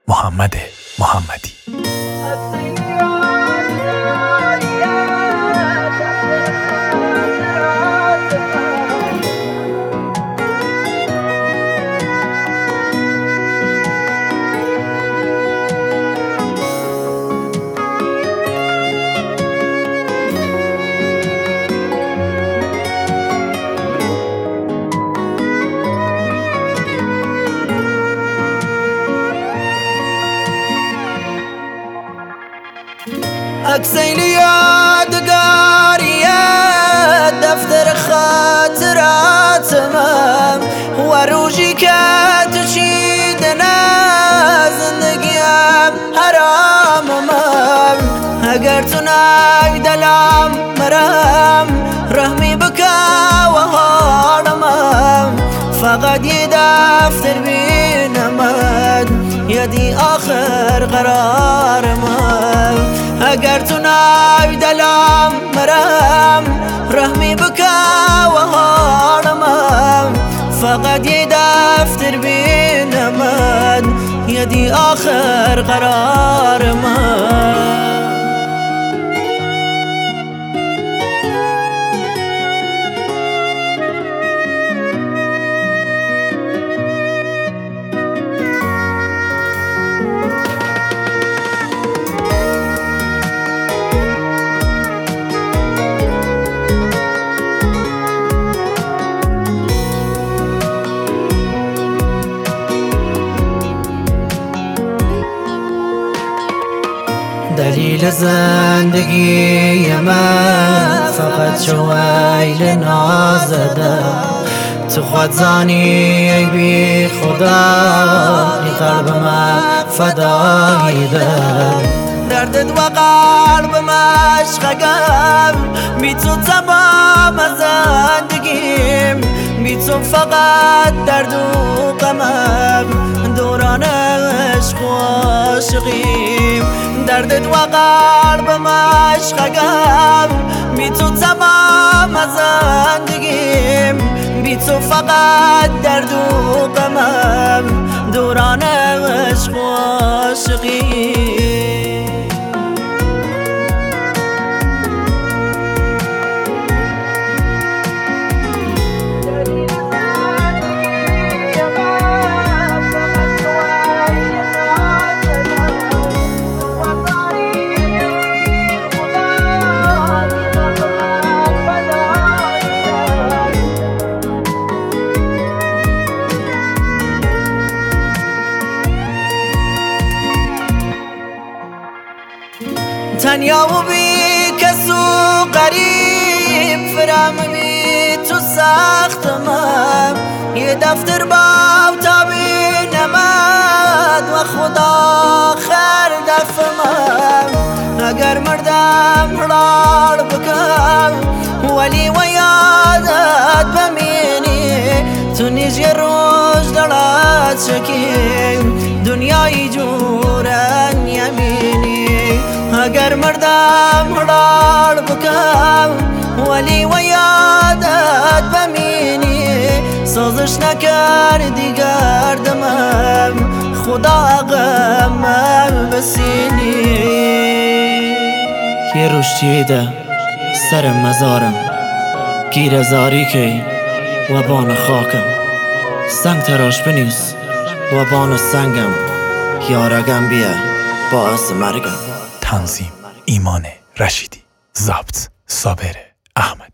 محمد محمدی. عکسین یادگاریه دفتر خاطراتم و روزی که تو چیدنه زندگیم حرامم. اگر تو نای دلم مرم رحمی بکا و حالمم فقط یه دفتر بینمد یدی آخر قرارم. اگر تو نای دلم مرم رحمی بکا و حالمم فقط یه دفتر بینمد یدی آخر قرارم. دلیل زندگی من فقط شویل نازده تو خود زانی ای بی خدا ای قلب من فدایی ده. دردت و قلبم عشقم بی تو تمام زندگیم بی تو فقط درد و غمم دوران عشق و عاشقیم. دردت و قلبم عشقم بی تو تمام زندگیم بی تو فقط درد و غمم دوران عشق و عاشقیم. تنیا و بی کس و غریب فرام بی تو ساختمم یه دفتر با تابی نمد و خدا خیر دفمم. اگر مردم حلال بکم ولی و یادت بمینی تو نیز یه روز دلت شکیم دنیای جورن یمینی. اگر مردم حلال بکم ولی و یادت بمینی سازش نکردی گردمم خدا غمم بسینی. یه روش چیده سر مزارم گیر زاری که و بان خاکم سنگ تراش بنیس و بان سنگم یارگم بیا باعث مرگم. تنظیم ایمان رشیدی، ضبط صابر احمد.